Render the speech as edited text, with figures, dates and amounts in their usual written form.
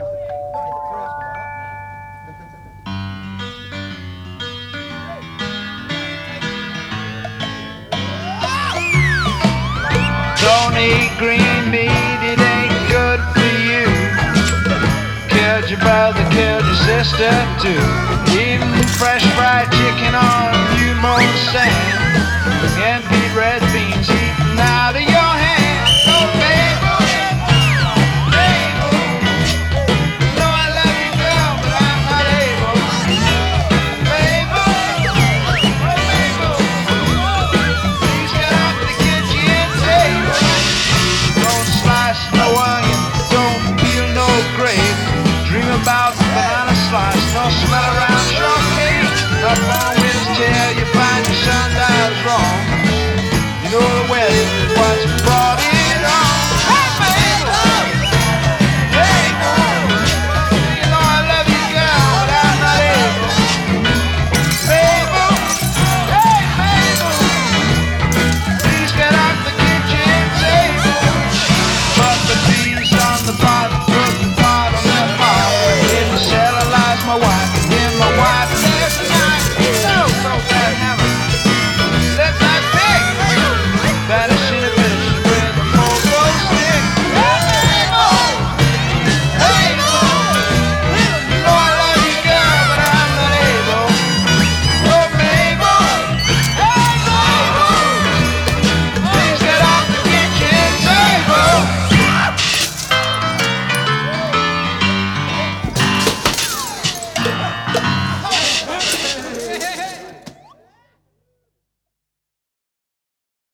Don't eat green meat, it ain't good for you. Killed your brother, killed your sister too. Even fresh fried chicken on you more sand. And Pete Red